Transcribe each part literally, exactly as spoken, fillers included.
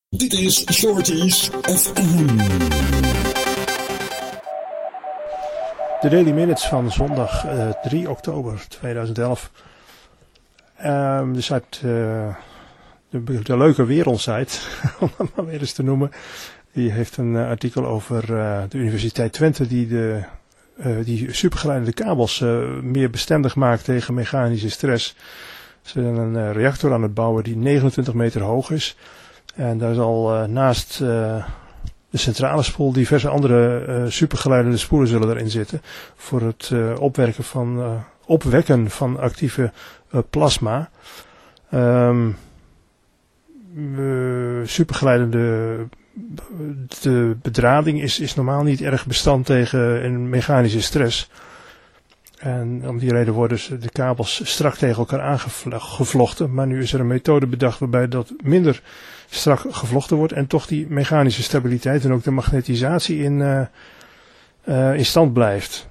Dit is Shorties F M. De Daily Minutes van zondag uh, drie oktober tweeduizend elf. Um, de site, uh, de, de leuke wereldsite, om het maar weer eens te noemen, die heeft een uh, artikel over uh, de Universiteit Twente die de uh, die supergeleidende kabels uh, meer bestendig maakt tegen mechanische stress. Ze zijn een uh, reactor aan het bouwen die negenentwintig meter hoog is. En daar zal uh, naast uh, de centrale spoel diverse andere uh, supergeleidende spoelen zullen erin zitten. Voor het uh, opwerken van, uh, opwekken van actieve uh, plasma. Um, uh, supergeleidende de bedrading is, is normaal niet erg bestand tegen een mechanische stress. En om die reden worden de kabels strak tegen elkaar aangevlochten. Maar nu is er een methode bedacht waarbij dat minder strak gevlochten wordt. En toch die mechanische stabiliteit en ook de magnetisatie in, uh, uh, in stand blijft.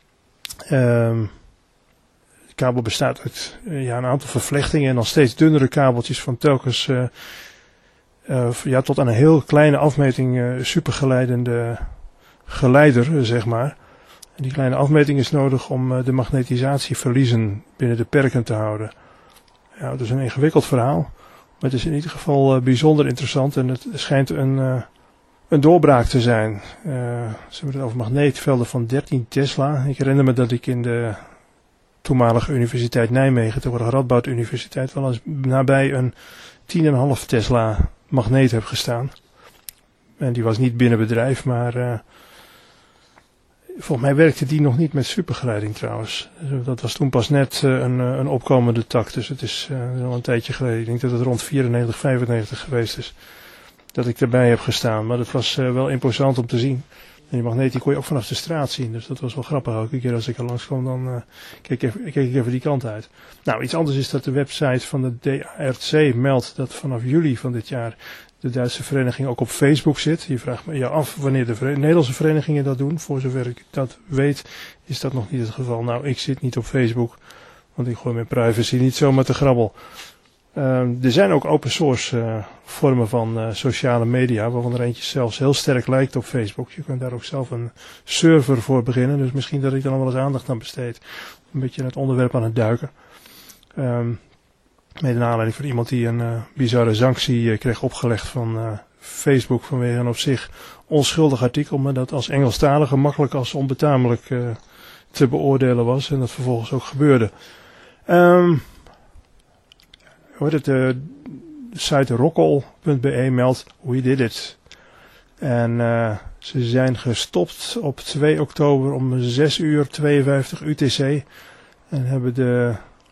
Um, de kabel bestaat uit uh, ja, een aantal vervlechtingen en dan steeds dunnere kabeltjes van telkens uh, uh, ja, tot aan een heel kleine afmeting uh, supergeleidende geleider, zeg maar. En die kleine afmeting is nodig om uh, de magnetisatieverliezen binnen de perken te houden. Ja, dat is een ingewikkeld verhaal. Maar het is in ieder geval uh, bijzonder interessant en het schijnt een, uh, een doorbraak te zijn. Uh, ze hebben het over magneetvelden van dertien Tesla. Ik herinner me dat ik in de toenmalige Universiteit Nijmegen, tegenwoordig Radboud Universiteit, wel eens nabij een tien komma vijf Tesla magneet heb gestaan. En die was niet binnen bedrijf, maar uh, volgens mij werkte die nog niet met supergeleiding trouwens. Dat was toen pas net uh, een, een opkomende tak. Dus het is uh, al een tijdje geleden. Ik denk dat het rond vierennegentig, vijfennegentig geweest is. Dat ik erbij heb gestaan. Maar dat was uh, wel imposant om te zien. En die magneet die kon je ook vanaf de straat zien. Dus dat was wel grappig. Elke keer als ik er langs kwam dan uh, keek, ik even, keek ik even die kant uit. Nou, iets anders is dat de website van de D A R C meldt dat vanaf juli van dit jaar de Duitse vereniging ook op Facebook zit. Je vraagt me ja af wanneer de veren- Nederlandse verenigingen dat doen. Voor zover ik dat weet is dat nog niet het geval. Nou, ik zit niet op Facebook, want ik gooi mijn privacy niet zomaar te grabbel. Uh, er zijn ook open source uh, vormen van uh, sociale media, waarvan er eentje zelfs heel sterk lijkt op Facebook. Je kunt daar ook zelf een server voor beginnen, dus misschien dat ik dan wel eens aandacht aan besteed. Een beetje in het onderwerp aan het duiken. Um, Met een aanleiding van iemand die een uh, bizarre sanctie uh, kreeg opgelegd van uh, Facebook vanwege een op zich onschuldig artikel, maar dat als Engelstalige makkelijk als onbetamelijk uh, te beoordelen was en dat vervolgens ook gebeurde. Um, hoort het, uh, de site rockall punt b e meldt We Did It. En uh, ze zijn gestopt op twee oktober om zes uur tweeënvijftig U T C en hebben de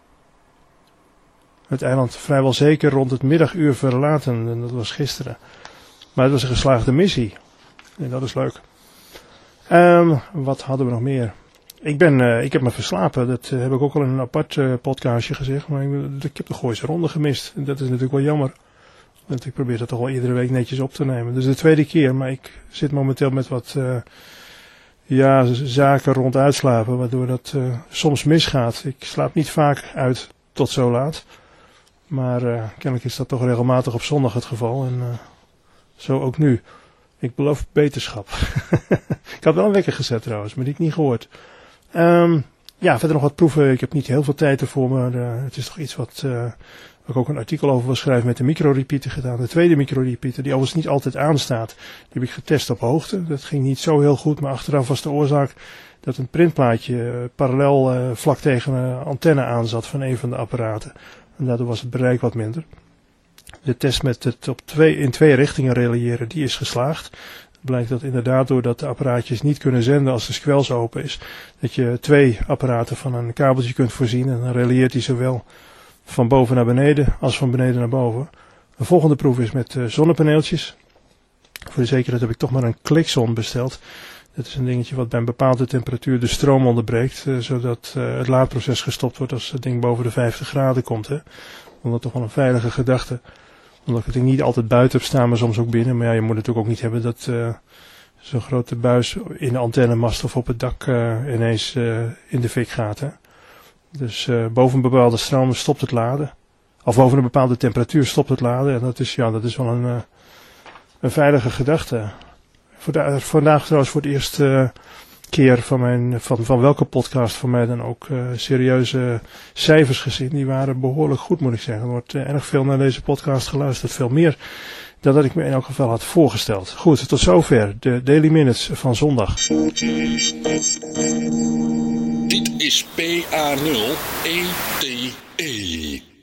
het eiland vrijwel zeker rond het middaguur verlaten. En dat was gisteren. Maar het was een geslaagde missie. En dat is leuk. Um, wat hadden we nog meer? Ik ben, uh, ik heb me verslapen. Dat uh, heb ik ook al in een apart uh, podcastje gezegd. Maar ik, ik heb de Gooise Ronde gemist. En dat is natuurlijk wel jammer. Want ik probeer dat toch wel iedere week netjes op te nemen. Dus de tweede keer. Maar ik zit momenteel met wat uh, ja, zaken rond uitslapen. Waardoor dat uh, soms misgaat. Ik slaap niet vaak uit tot zo laat. Maar uh, kennelijk is dat toch regelmatig op zondag het geval. En uh, zo ook nu. Ik beloof beterschap. Ik had wel een wekker gezet trouwens, maar die heb ik niet gehoord. Um, ja, verder nog wat proeven. Ik heb niet heel veel tijd ervoor, maar uh, het is toch iets wat uh, waar ik ook een artikel over wil schrijven met de microrepeater gedaan. De tweede microrepeater, die overigens niet altijd aanstaat. Die heb ik getest op hoogte. Dat ging niet zo heel goed, maar achteraf was de oorzaak dat een printplaatje uh, parallel uh, vlak tegen een antenne aanzat van een van de apparaten. En daardoor was het bereik wat minder. De test met het op twee, in twee richtingen reliëren, die is geslaagd. Het blijkt dat inderdaad doordat de apparaatjes niet kunnen zenden als de squels open is, dat je twee apparaten van een kabeltje kunt voorzien. En dan relieert hij zowel van boven naar beneden als van beneden naar boven. De volgende proef is met uh, zonnepaneeltjes. Voor de zekerheid heb ik toch maar een klikzon besteld. Dat is een dingetje wat bij een bepaalde temperatuur de stroom onderbreekt, uh, zodat uh, het laadproces gestopt wordt als het ding boven de vijftig graden komt. Hè. Dat is toch wel een veilige gedachte. Omdat ik het ding niet altijd buiten heb staan, maar soms ook binnen. Maar ja, je moet natuurlijk ook niet hebben dat uh, zo'n grote buis in de antennemast of op het dak uh, ineens uh, in de fik gaat. Hè. Dus uh, boven een bepaalde stroom stopt het laden. Of boven een bepaalde temperatuur stopt het laden. En dat is, ja, dat is wel een, uh, een veilige gedachte. Vandaag trouwens voor het eerste keer van, mijn, van, van welke podcast van mij dan ook uh, serieuze cijfers gezien. Die waren behoorlijk goed, moet ik zeggen. Er wordt uh, erg veel naar deze podcast geluisterd. Veel meer dan dat ik me in elk geval had voorgesteld. Goed, tot zover de Daily Minutes van zondag. Dit is P A nul E T E.